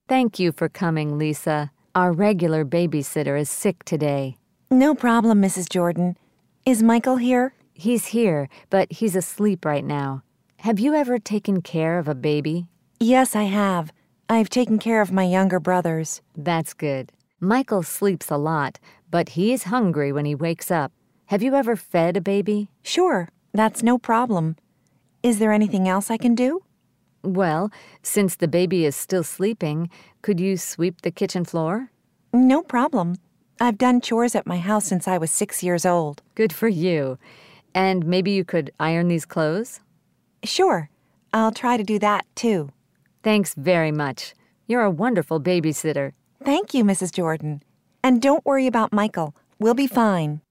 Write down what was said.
Thank you for coming, Lisa. Our regular babysitter is sick today. No problem, Mrs. Jordan. Is Michael here? He's here, but he's asleep right now. Have you ever taken care of a baby? Yes, I have. I've taken care of my younger brothers. That's good. Michael sleeps a lot, but he's hungry when he wakes up. Have you ever fed a baby? Sure, that's no problem. Is there anything else I can do? Well, since the baby is still sleeping, could you sweep the kitchen floor? No problem. I've done chores at my house since I was 6 years old. Good for you. And maybe you could iron these clothes? Sure, I'll try to do that, too. Thanks very much. You're a wonderful babysitter. Thank you, Mrs. Jordan. And don't worry about Michael. We'll be fine.